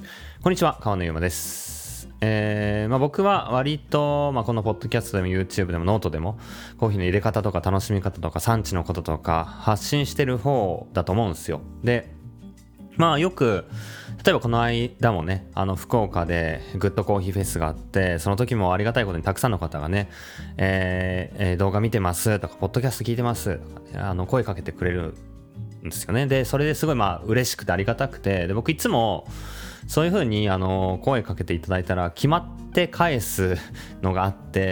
こんにちは、川野ゆうまです。僕は割と、このポッドキャストでも YouTube でもノートでもコーヒーの入れ方とか楽しみ方とか産地のこととか発信してる方だと思うんですよ。で、よく例えばこの間もね、福岡でグッドコーヒーフェスがあって、その時もありがたいことにたくさんの方がね、動画見てますとかポッドキャスト聞いてますとか、ね、声かけてくれるんですよね。でそれですごい嬉しくてありがたくて、で僕いつもそういう風に声かけていただいたら決まって返すのがあって、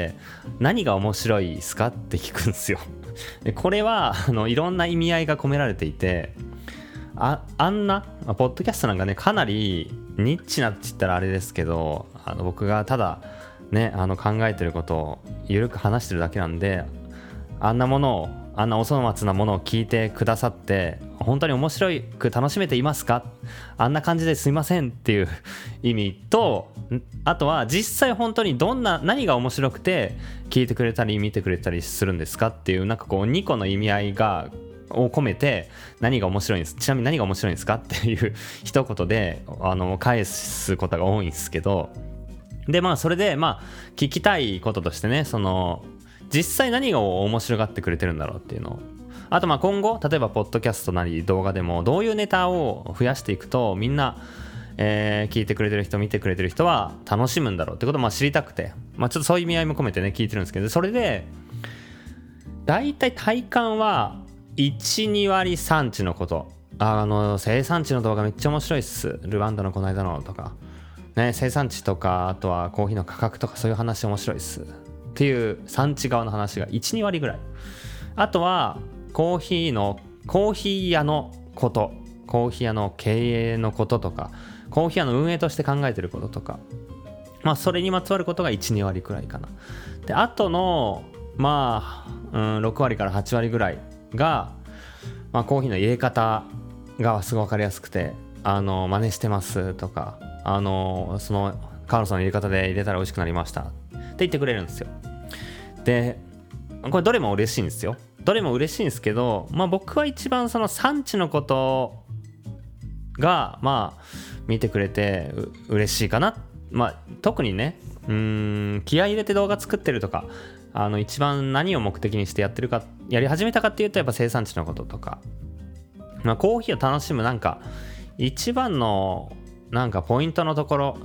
何が面白いですかって聞くんですよ。でこれはいろんな意味合いが込められていて、あんなポッドキャストなんかね、かなりニッチなって言ったらあれですけど、僕がただね考えてることをゆるく話してるだけなんで、あんなお粗末なものを聞いてくださって本当に面白く楽しめていますか、あんな感じですいませんっていう意味と、あとは実際本当に何が面白くて聞いてくれたり見てくれたりするんですかっていう、2個の意味合いを込めて、何が面白いんです、ちなみに何が面白いんですかっていう一言で返すことが多いんですけど、でそれで聞きたいこととしてね、実際何が面白がってくれてるんだろうっていうのを、あと今後例えばポッドキャストなり動画でもどういうネタを増やしていくとみんな、聞いてくれてる人見てくれてる人は楽しむんだろうってことを知りたくて、ちょっとそういう意味合いも込めてね聞いてるんですけど、それでだいたい体感は 1,2 割産地のこと、生産地の動画めっちゃ面白いっす、ルワンダのこの間のとかね、生産地とかあとはコーヒーの価格とかそういう話面白いっすっていう産地側の話が 1,2 割ぐらい、あとはコーヒー屋のこと、コーヒー屋の経営のこととか、コーヒー屋の運営として考えてることとか、それにまつわることが 1,2 割くらいかな。であとの6割から8割ぐらいが、コーヒーの入れ方がすごい分かりやすくて、真似してますとか、そのカールさんの入れ方で入れたら美味しくなりましたって言ってくれるんですよ。でこれどれも嬉しいんですよ。どれも嬉しいんですけど、僕は一番その産地のことが見てくれて嬉しいかな。特にね、気合い入れて動画作ってるとか、一番何を目的にしてやり始めたかっていうと、やっぱ生産地のこととか、コーヒーを楽しむ一番のポイントのところ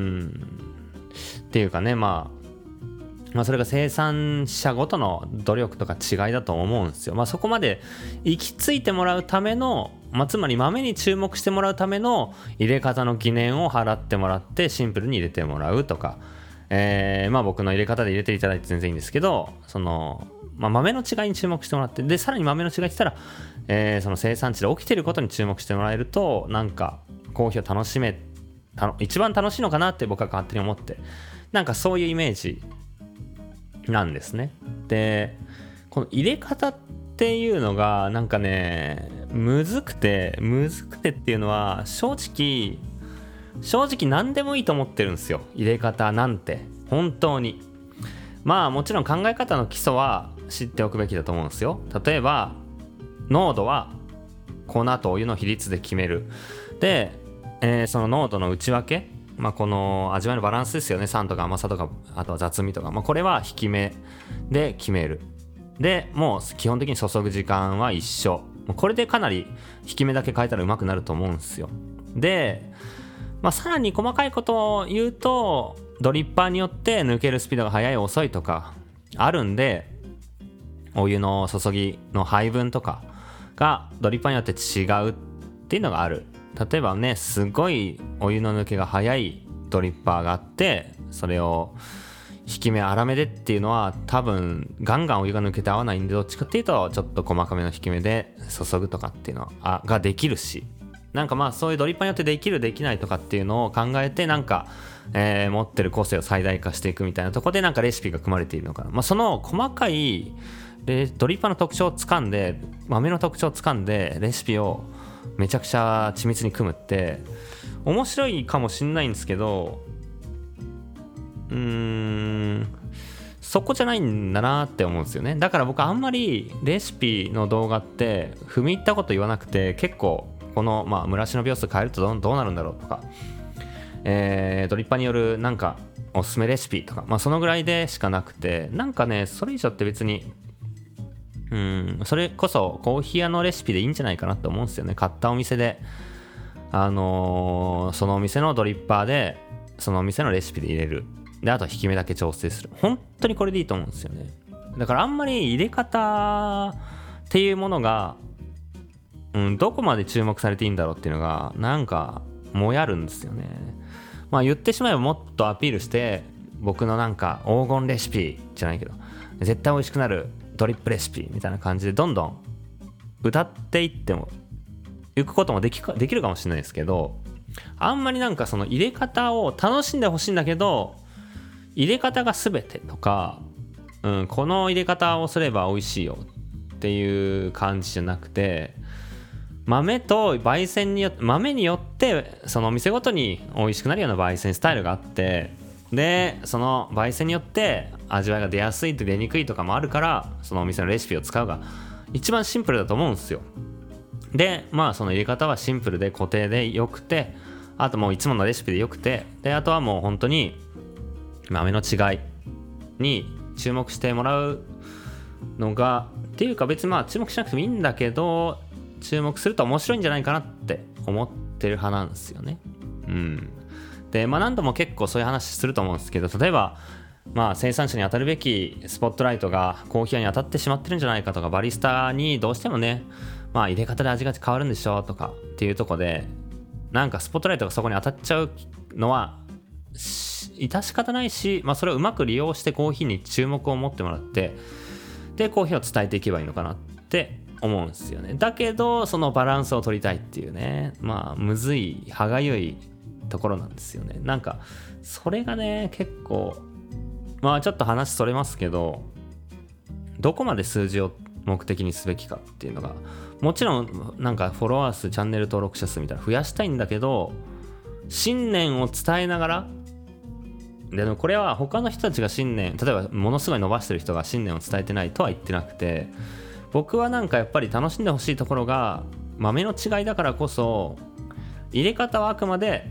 っていうかね、それが生産者ごとの努力とか違いだと思うんですよ。そこまで行き着いてもらうための、つまり豆に注目してもらうための入れ方の疑念を払ってもらってシンプルに入れてもらうとか、僕の入れ方で入れていただいて全然いいんですけど、豆の違いに注目してもらって、でさらに豆の違いって言ったら、その生産地で起きてることに注目してもらえると、コーヒーを一番楽しいのかなって僕は勝手に思って、そういうイメージなんですね。でこの入れ方っていうのがむずくてっていうのは、正直何でもいいと思ってるんですよ、入れ方なんて。本当にもちろん考え方の基礎は知っておくべきだと思うんですよ。例えば濃度は粉とお湯の比率で決める。で、その濃度の内訳、この味わいのバランスですよね。酸とか甘さとか、あとは雑味とか、これは引き目で決める。でもう基本的に注ぐ時間は一緒。これでかなり引き目だけ変えたらうまくなると思うんですよ。でさらに細かいことを言うと、ドリッパーによって抜けるスピードが速い遅いとかあるんで、お湯の注ぎの配分とかがドリッパーによって違うっていうのがある。例えばね、すごいお湯の抜けが速いドリッパーがあって、それを引き目粗めでっていうのは多分ガンガンお湯が抜けて合わないんで、どっちかっていうとちょっと細かめの引き目で注ぐとかっていうのができるし、そういうドリッパーによってできるできないとかっていうのを考えて、持ってる個性を最大化していくみたいなところでレシピが組まれているのかな。その細かいドリッパーの特徴をつかんで、豆の特徴をつかんでレシピをめちゃくちゃ緻密に組むって面白いかもしんないんですけど、そこじゃないんだなって思うんですよね。だから僕あんまりレシピの動画って踏み入ったこと言わなくて、結構この蒸らしの秒数変えるとどうなるんだろうとか、 ドリッパーによるなんかおすすめレシピとか、まあそのぐらいでしかなくて、なんかねそれ以上って別にそれこそコーヒー屋のレシピでいいんじゃないかなと思うんですよね。買ったお店でそのお店のドリッパーでそのお店のレシピで入れる。であと引き目だけ調整する。本当にこれでいいと思うんですよね。だからあんまり入れ方っていうものが、どこまで注目されていいんだろうっていうのがなんかもやるんですよね。まあ言ってしまえばもっとアピールして僕のなんか黄金レシピじゃないけど絶対美味しくなるドリップレシピみたいな感じでどんどん歌っていってもいくこともできるかもしれないですけど、あんまりなんかその入れ方を楽しんでほしいんだけど入れ方が全てとか、この入れ方をすれば美味しいよっていう感じじゃなくて、豆と焙煎によって豆によってそのお店ごとに美味しくなるような焙煎スタイルがあって、でその焙煎によって味わいが出やすいと出にくいとかもあるから、そのお店のレシピを使うが一番シンプルだと思うんですよ。でまあその入れ方はシンプルで固定でよくて、あともういつものレシピでよくて、であとはもう本当に豆の違いに注目してもらうのがっていうか、別にまあ注目しなくてもいいんだけど注目すると面白いんじゃないかなって思ってる派なんですよね。でまあ何度も結構そういう話すると思うんですけど、例えばまあ生産者に当たるべきスポットライトがコーヒー屋に当たってしまってるんじゃないかとか、バリスタにどうしてもねまあ入れ方で味が変わるんでしょとかっていうとこでなんかスポットライトがそこに当たっちゃうのは致し方ないし、まあそれをうまく利用してコーヒーに注目を持ってもらって、でコーヒーを伝えていけばいいのかなって思うんですよね。だけどそのバランスを取りたいっていうね、まあむずい歯がゆいところなんですよね。なんかそれがね結構まあちょっと話それますけど、どこまで数字を目的にすべきかっていうのが、もちろんなんかフォロワー数チャンネル登録者数みたいな増やしたいんだけど、信念を伝えながらでもこれは他の人たちが信念、例えばものすごい伸ばしてる人が信念を伝えてないとは言ってなくて、僕はなんかやっぱり楽しんでほしいところが豆の違いだからこそ、入れ方はあくまで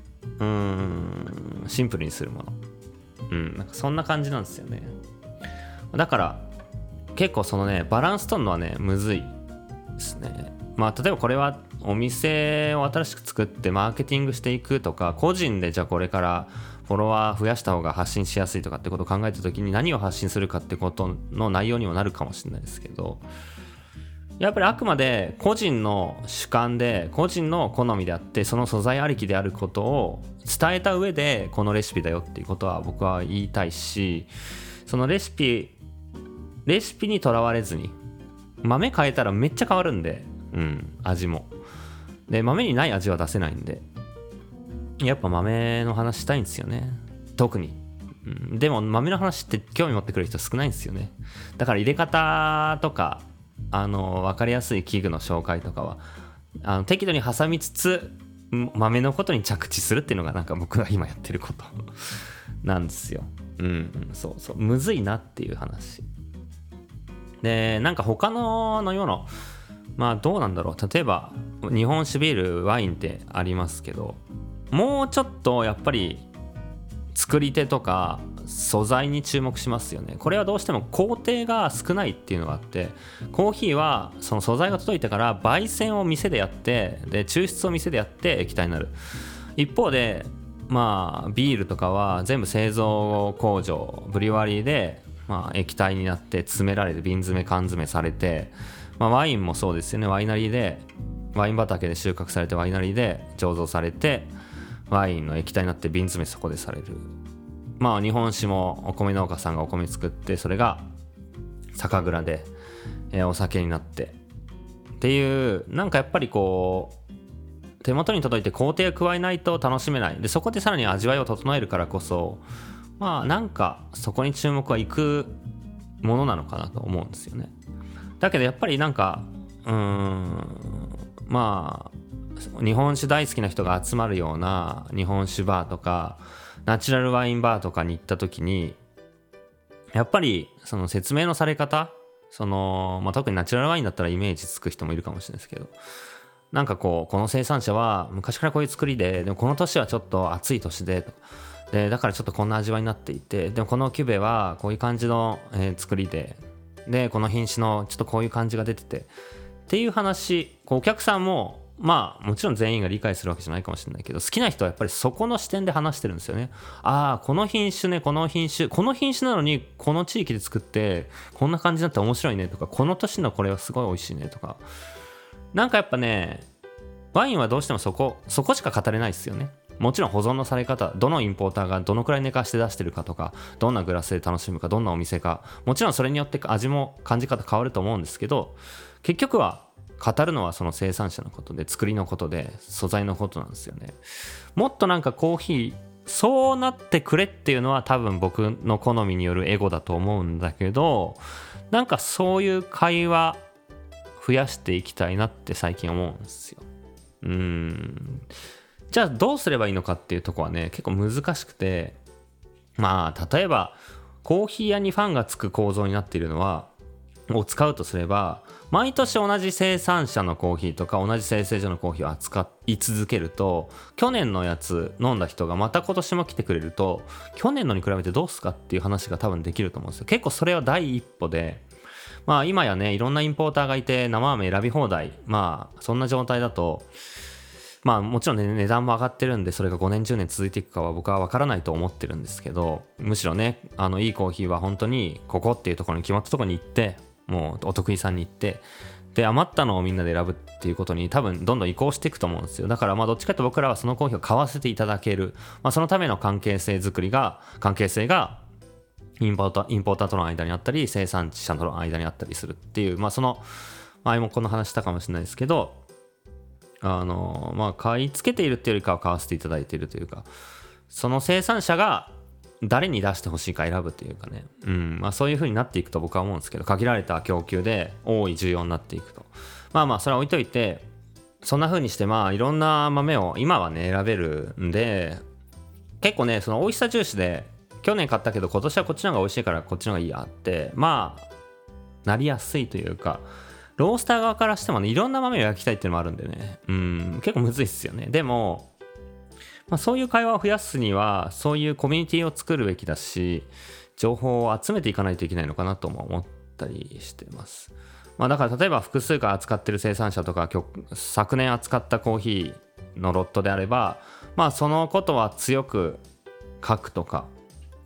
シンプルにするもの、なんかそんな感じなんですよね。だから結構そのねバランス取るのはねむずいですね。まあ例えばこれはお店を新しく作ってマーケティングしていくとか、個人でじゃあこれからフォロワー増やした方が発信しやすいとかってことを考えた時に何を発信するかってことの内容にもなるかもしれないですけど、やっぱりあくまで個人の主観で個人の好みであって、その素材ありきであることを伝えた上でこのレシピだよっていうことは僕は言いたいし、そのレシピにとらわれずに、豆変えたらめっちゃ変わるんで、味もで豆にない味は出せないんで、やっぱ豆の話したいんですよね特に、でも豆の話って興味持ってくる人少ないんですよね。だから入れ方とか分かりやすい器具の紹介とかは適度に挟みつつ豆のことに着地するっていうのがなんか僕が今やってることなんですよ。そうむずいなっていう話で、なんか他の飲み物、まあどうなんだろう、例えば日本酒、ビール、ワインってありますけど、もうちょっとやっぱり作り手とか素材に注目しますよね。これはどうしても工程が少ないっていうのがあって、コーヒーはその素材が届いてから焙煎を店でやって、で抽出を店でやって液体になる。一方でまあビールとかは全部製造工場ブリュワリーでまあ液体になって詰められて瓶詰め缶詰されて、まあ、ワインもそうですよね。ワイナリーでワイン畑で収穫されてワイナリーで醸造されてワインの液体になって瓶詰めそこでされる。まあ日本酒もお米農家さんがお米作ってそれが酒蔵で、お酒になってっていう、なんかやっぱりこう手元に届いて工程を加えないと楽しめない。でそこでさらに味わいを整えるからこそ、まあなんかそこに注目はいくものなのかなと思うんですよね。だけどやっぱりなんかまあ日本酒大好きな人が集まるような日本酒バーとかナチュラルワインバーとかに行った時に、やっぱりその説明のされ方、特にナチュラルワインだったらイメージつく人もいるかもしれないですけど、 なんかこの生産者は昔からこういう作りでもこの年はちょっと暑い年でだからちょっとこんな味わいになっていて、でもこのキュベはこういう感じの、作りでこの品種のちょっとこういう感じが出ててっていう話、お客さんもまあもちろん全員が理解するわけじゃないかもしれないけど、好きな人はやっぱりそこの視点で話してるんですよね。ああこの品種ね、この品種なのにこの地域で作ってこんな感じになって面白いねとか、この年のこれはすごい美味しいねとか、なんかやっぱね、ワインはどうしてもそこしか語れないですよね。もちろん保存のされ方、どのインポーターがどのくらい寝かして出してるかとか、どんなグラスで楽しむか、どんなお店か、もちろんそれによって味も感じ方変わると思うんですけど、結局は語るのはその生産者のことで、作りのことで、素材のことなんですよね。もっとなんかコーヒーそうなってくれっていうのは多分僕の好みによるエゴだと思うんだけど、なんかそういう会話増やしていきたいなって最近思うんですよ。じゃあどうすればいいのかっていうとこはね、結構難しくて、まあ例えばコーヒー屋にファンがつく構造になっているのはを使うとすれば、毎年同じ生産者のコーヒーとか同じ生成所のコーヒーを扱い続けると、去年のやつ飲んだ人がまた今年も来てくれると、去年のに比べてどうすかっていう話が多分できると思うんですよ。結構それは第一歩で、まあ今やね、いろんなインポーターがいて生豆選び放題、まあそんな状態だと、まあもちろんね、値段も上がってるんで、それが5年10年続いていくかは僕は分からないと思ってるんですけど、むしろね、いいコーヒーは本当にここっていうところに決まったところに行って、もうお得意さんに行って、で余ったのをみんなで選ぶっていうことに多分どんどん移行していくと思うんですよ。だからまあどっちかというと僕らはそのコーヒーを買わせていただける、まあ、そのための関係性がインポーターとの間にあったり、生産者との間にあったりするっていう、まあその前もこの話したかもしれないですけど、まあ買い付けているっていうよりかは買わせていただいているというか、その生産者が誰に出してほしいか選ぶというかね、まあそういう風になっていくと僕は思うんですけど、限られた供給で多い需要になっていくと、まあそれは置いといて、そんな風にしてまあいろんな豆を今はね選べるんで、結構ねその美味しさ重視で、去年買ったけど今年はこっちの方が美味しいからこっちの方がいいやってまあなりやすいというか、ロースター側からしてもね、いろんな豆を焼きたいっていうのもあるんでね、結構むずいっすよね。でもまあ、そういう会話を増やすにはそういうコミュニティを作るべきだし、情報を集めていかないといけないのかなとも思ったりしてます。まあ、だから例えば複数回扱ってる生産者とか昨年扱ったコーヒーのロットであれば、まあそのことは強く書くとか、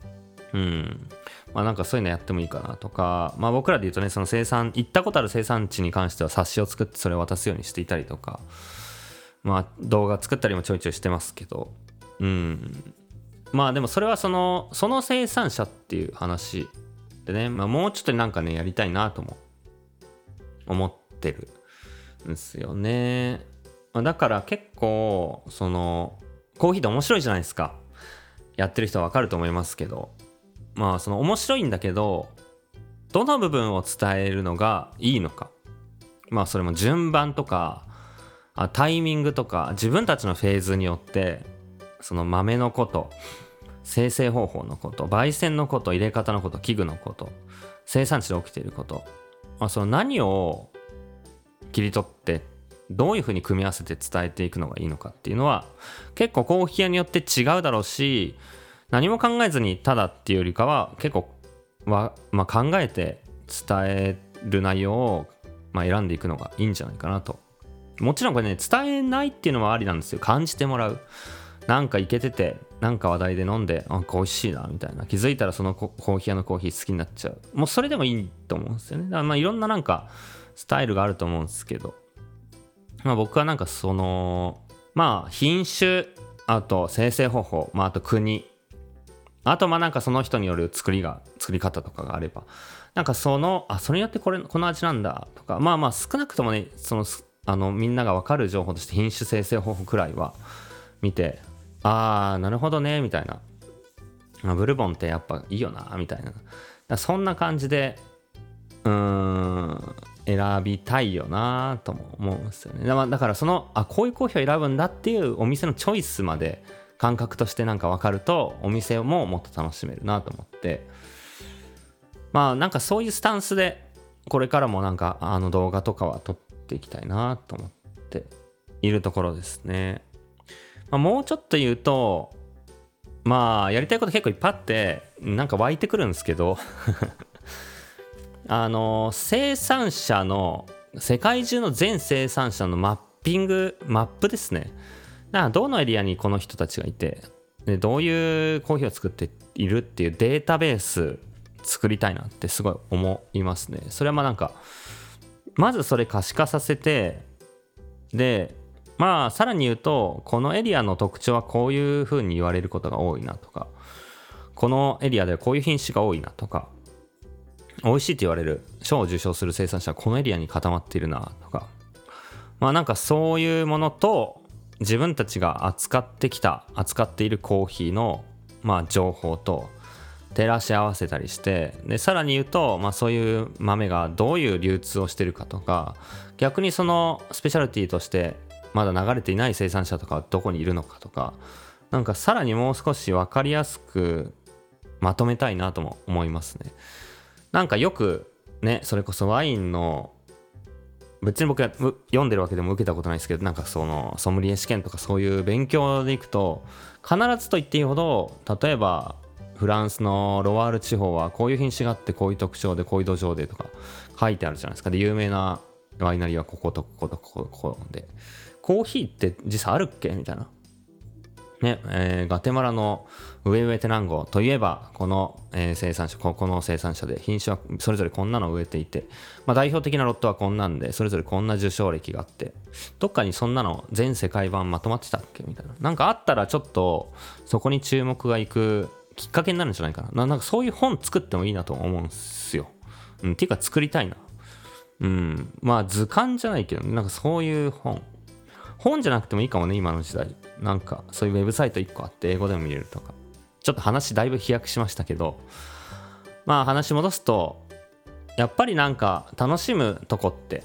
まあなんかそういうのやってもいいかなとか、まあ僕らで言うとね、その行ったことある生産地に関しては冊子を作ってそれを渡すようにしていたりとか、まあ動画作ったりもちょいちょいしてますけど、まあでもそれはその生産者っていう話でね、まあもうちょっとなんかねやりたいなとも思ってるんですよね。だから結構そのコーヒーって面白いじゃないですか。やってる人はわかると思いますけど、まあその面白いんだけど、どの部分を伝えるのがいいのか、まあそれも順番とかタイミングとか自分たちのフェーズによって、その豆のこと、生成方法のこと、焙煎のこと、入れ方のこと、器具のこと、生産地で起きていること、まあ、その何を切り取ってどういうふうに組み合わせて伝えていくのがいいのかっていうのは結構コーヒー屋によって違うだろうし、何も考えずにただっていうよりかは結構まあ、考えて伝える内容をまあ選んでいくのがいいんじゃないかなと。もちろんこれね、伝えないっていうのはありなんですよ。感じてもらう。なんかイケてて、なんか話題で飲んで、あ、美味しいなみたいな、気づいたらそのコーヒー屋のコーヒー好きになっちゃう。もうそれでもいいと思うんですよね。だからまあいろんななんかスタイルがあると思うんですけど、まあ僕はなんかそのまあ品種、あと生成方法、まああと国、あとまあなんかその人による作り方とかがあれば、なんかそれによってこの味なんだとか、まあ少なくともね、みんなが分かる情報として品種生成方法くらいは見て、なるほどねみたいな、ブルボンってやっぱいいよなみたいな、そんな感じで選びたいよなとも思うんですよね。だからこういうコーヒーを選ぶんだっていうお店のチョイスまで感覚としてなんか分かると、お店ももっと楽しめるなと思って、まあなんかそういうスタンスでこれからもなんか動画とかは撮っていきたいなと思っているところですね。もうちょっと言うと、やりたいこと結構いっぱいあってなんか湧いてくるんですけど生産者の世界中の全生産者のマップですね。どのエリアにこの人たちがいて、でどういうコーヒーを作っているっていうデータベース作りたいなってすごい思いますね。それはなんかまずそれ可視化させて、でさらに言うとこのエリアの特徴はこういう風に言われることが多いなとか、このエリアではこういう品種が多いなとか、美味しいと言われる賞を受賞する生産者はこのエリアに固まっているなとか、なんかそういうものと自分たちが扱っているコーヒーの情報と照らし合わせたりして、でさらに言うと、そういう豆がどういう流通をしてるかとか、逆にそのスペシャルティとしてまだ流れていない生産者とかはどこにいるのかとか、なんかさらにもう少し分かりやすくまとめたいなとも思いますね。なんかよくね、それこそワインの、別に僕は読んでるわけでも受けたことないですけど、なんかそのソムリエ試験とかそういう勉強でいくと、必ずと言っていいほど、例えばフランスのロワール地方はこういう品種があってこういう特徴でこういう土壌でとか書いてあるじゃないですか。で有名なワイナリーはこことこことここで、コーヒーって実際あるっけみたいなね。ガテマラのウェウェテナンゴといえばこの、生産者、この生産者で品種はそれぞれこんなのを植えていて、代表的なロットはこんなんでそれぞれこんな受賞歴があって、どっかにそんなの全世界版まとまってたっけみたいな、なんかあったらちょっとそこに注目がいくきっかけになるんじゃないかな。なんかそういう本作ってもいいなと思うんですよ。っていうか作りたいな。図鑑じゃないけど、なんかそういう本じゃなくてもいいかもね、今の時代。なんかそういうウェブサイト1個あって英語でも見れるとか。ちょっと話だいぶ飛躍しましたけど、話戻すと、やっぱりなんか楽しむとこって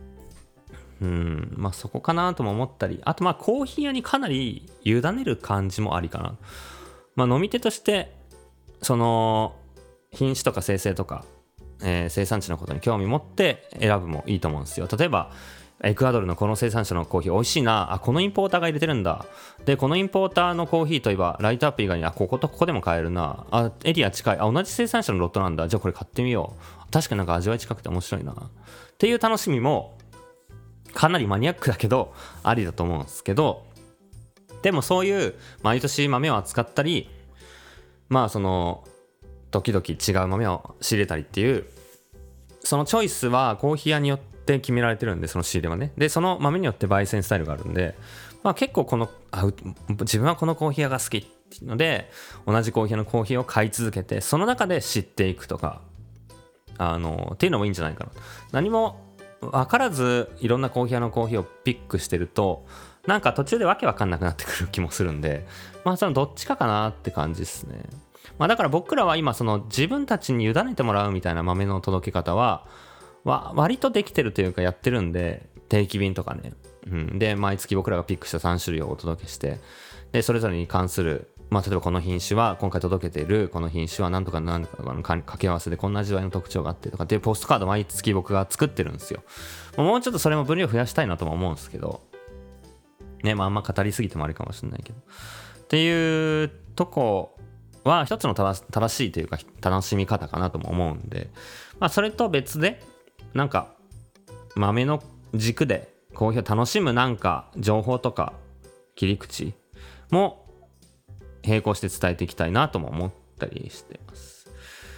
そこかなとも思ったり、あとコーヒー屋にかなり委ねる感じもありかな。飲み手としてその品種とか生成とか、生産地のことに興味持って選ぶもいいと思うんですよ。例えばエクアドルのこの生産者のコーヒー美味しいな、このインポーターが入れてるんだ、でこのインポーターのコーヒーといえばライトアップ以外にこことここでも買えるな、エリア近い、同じ生産者のロットなんだ、じゃあこれ買ってみよう、確かになんか味わい近くて面白いなっていう楽しみもかなりマニアックだけどありだと思うんですけど、でもそういう毎年豆を扱ったり、その時々違う豆を仕入れたりっていうそのチョイスはコーヒー屋によって決められてるんで、その仕入れはね。でその豆によって焙煎スタイルがあるんで、結構自分はこのコーヒー屋が好きっていうので同じコーヒーのコーヒーを買い続けて、その中で知っていくとかっていうのもいいんじゃないかな。何も分からずいろんなコーヒー屋のコーヒーをピックしてると、なんか途中でわけわかんなくなってくる気もするんで、そのどっちかかなって感じですね。だから僕らは今その自分たちに委ねてもらうみたいな豆の届け方は割とできてるというかやってるんで、定期便とかね、で毎月僕らがピックした3種類をお届けして、でそれぞれに関する、例えばこの品種は今回届けているこの品種は何とか何とかの掛け合わせでこんな味わいの特徴があってとかっていうポストカード毎月僕が作ってるんですよ。もうちょっとそれも分量増やしたいなとも思うんですけどね、あんま語りすぎてもあれかもしれないけどっていうとこは一つの正しいというか楽しみ方かなとも思うんで、それと別でなんか豆の軸でコーヒーを楽しむなんか情報とか切り口も並行して伝えていきたいなとも思ったりしてます。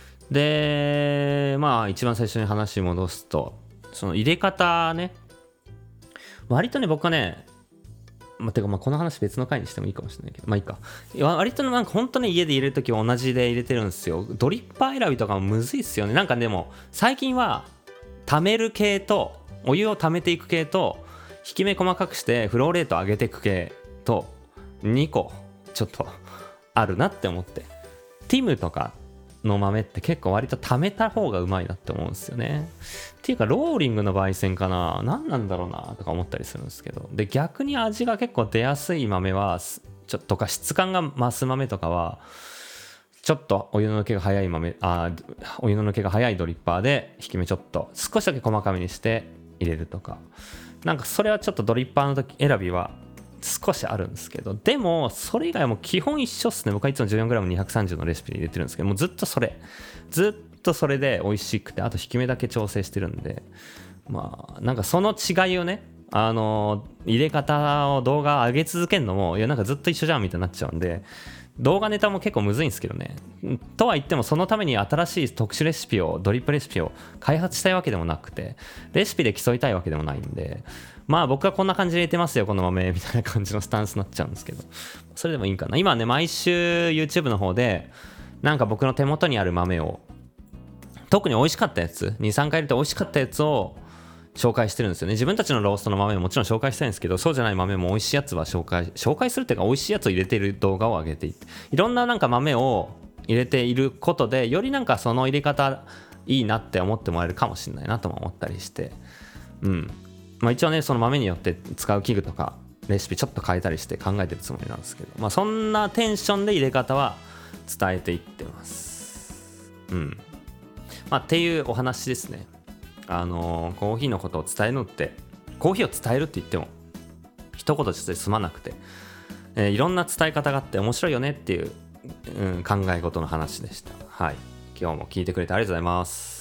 で一番最初に話戻すと、その入れ方ね、割とね僕はね、てかこの話別の回にしてもいいかもしれないけど、いいか。割となんか本当ね、家で入れるときは同じで入れてるんですよ。ドリッパー選びとかもむずいっすよね。なんかでも最近は溜める系とお湯を溜めていく系と引き目細かくしてフローレート上げていく系と2個ちょっとあるなって思って、ティムとかの豆って結構割と溜めた方がうまいなって思うんですよね。っていうかローリングの焙煎かな、何なんだろうなとか思ったりするんですけど、で逆に味が結構出やすい豆はちょっとか質感が増す豆とかはちょっとお湯の抜けが早いお湯の抜けが早いドリッパーで引き目ちょっと少しだけ細かめにして入れるとかなんかそれはちょっとドリッパーの時選びは少しあるんですけど、でもそれ以外はもう基本一緒っすね。僕はいつも 14g230 のレシピで入れてるんですけど、もうずっとそれで美味しくて、あと引き目だけ調整してるんで、まあなんかその違いをね、入れ方を動画上げ続けるのも、いやなんかずっと一緒じゃんみたいになっちゃうんで、動画ネタも結構むずいんですけどね。とは言ってもそのために新しい特殊レシピを、ドリップレシピを開発したいわけでもなくて、レシピで競いたいわけでもないんで、まあ僕はこんな感じで入れてますよこの豆みたいな感じのスタンスになっちゃうんですけど、それでもいいんかな。今ね、毎週 YouTube の方でなんか僕の手元にある豆を、特に美味しかったやつ、2、3回入れて美味しかったやつを紹介してるんですよね。自分たちのローストの豆ももちろん紹介したいんですけど、そうじゃない豆も美味しいやつは紹介するっていうか、美味しいやつを入れている動画を上げていって、いろんななんか豆を入れていることで、よりなんかその入れ方いいなって思ってもらえるかもしれないなとも思ったりして、まあ一応ね、その豆によって使う器具とかレシピちょっと変えたりして考えてるつもりなんですけど、まあそんなテンションで入れ方は伝えていってます。まあっていうお話ですね。コーヒーのことを伝えるのって、コーヒーを伝えるって言っても一言で済まなくて、いろんな伝え方があって面白いよねっていう、考え事の話でした。はい、今日も聞いてくれてありがとうございます。